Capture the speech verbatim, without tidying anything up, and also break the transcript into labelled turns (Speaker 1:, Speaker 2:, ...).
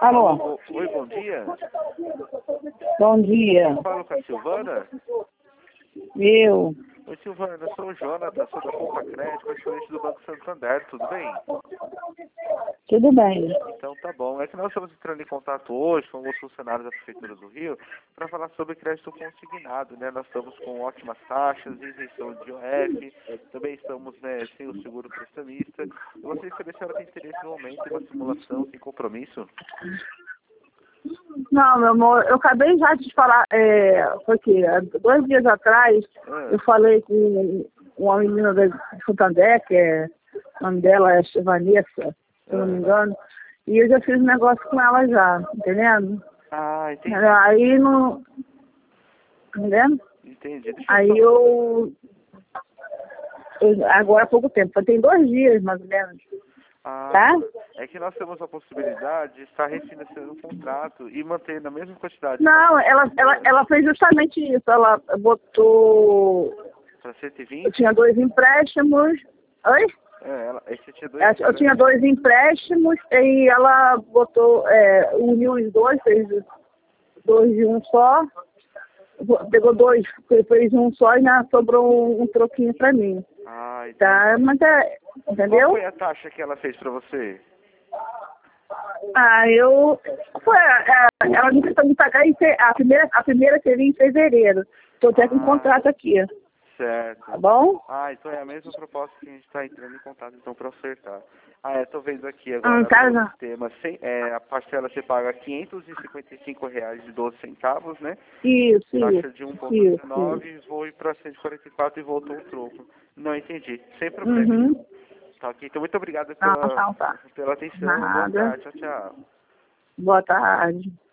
Speaker 1: Alô?
Speaker 2: Oi, bom dia.
Speaker 1: Bom dia.
Speaker 2: Falo com a Silvana.
Speaker 1: Eu.
Speaker 2: Oi, Silvana, eu sou o Jonathan, sou da Conta Crédito, correspondente do Banco Santander, tudo bem?
Speaker 1: Tudo bem.
Speaker 2: Então tá bom. É que nós estamos entrando em contato hoje com alguns funcionários da Prefeitura do Rio para falar sobre crédito consignado, né? Nós estamos com ótimas taxas, isenção de I O F, também estamos, né, sem o seguro prestamista. Eu gostaria de saber se a senhora tem interesse no momento em uma simulação sem compromisso.
Speaker 1: Não, meu amor, eu acabei já de te falar, é, foi que há dois dias atrás,
Speaker 2: Ah.
Speaker 1: eu falei com uma menina da de Santander, que é, o nome dela é Vanessa, se eu não me engano, e eu já fiz um negócio com ela já, entendendo?
Speaker 2: Ah, entendi.
Speaker 1: Aí não. Entendendo?
Speaker 2: Entendi. Deixa
Speaker 1: Aí
Speaker 2: eu...
Speaker 1: eu, eu. Agora há pouco tempo, tem dois dias mais ou menos.
Speaker 2: Ah,
Speaker 1: Tá?
Speaker 2: é que nós temos a possibilidade de estar refinanciando o contrato e manter na mesma quantidade.
Speaker 1: Não, ela, ela, ela fez justamente isso. Ela botou.
Speaker 2: Para cento e vinte?
Speaker 1: Eu tinha dois empréstimos. Oi?
Speaker 2: É, ela, esse tinha dois
Speaker 1: Eu, eu
Speaker 2: empréstimos.
Speaker 1: tinha dois empréstimos e ela botou, é, uniu os dois, fez dois de um só. Pegou dois, fez um só e já sobrou um, um troquinho pra mim.
Speaker 2: Ah, entendi.
Speaker 1: Tá, mas é. Entendeu?
Speaker 2: Qual foi a taxa que ela fez para você?
Speaker 1: Ah, eu. Foi, é, ela me tentou me pagar em fe... a primeira, a primeira seria em fevereiro. Estou até com um
Speaker 2: Ah,
Speaker 1: contrato aqui.
Speaker 2: certo.
Speaker 1: Tá bom?
Speaker 2: Ah, então é a mesma proposta que a gente está entrando em contato então para acertar. Ah, é, tô vendo aqui
Speaker 1: Ah,
Speaker 2: agora
Speaker 1: tá,
Speaker 2: no
Speaker 1: já.
Speaker 2: sistema. Sem, é, a parcela você paga quinhentos e cinquenta e cinco reais e doze centavos, né?
Speaker 1: Isso,
Speaker 2: Taxa
Speaker 1: isso.
Speaker 2: de um vírgula
Speaker 1: Isso,
Speaker 2: dezenove,
Speaker 1: isso.
Speaker 2: vou ir para cento e quarenta e quatro e voltou o troco. Não entendi. Sem problema.
Speaker 1: Uhum.
Speaker 2: Tá ok. Então, muito obrigado
Speaker 1: Tá,
Speaker 2: pela,
Speaker 1: tá, tá.
Speaker 2: pela atenção. Boa
Speaker 1: Nada.
Speaker 2: tarde. Tchau, tchau.
Speaker 1: Boa tarde.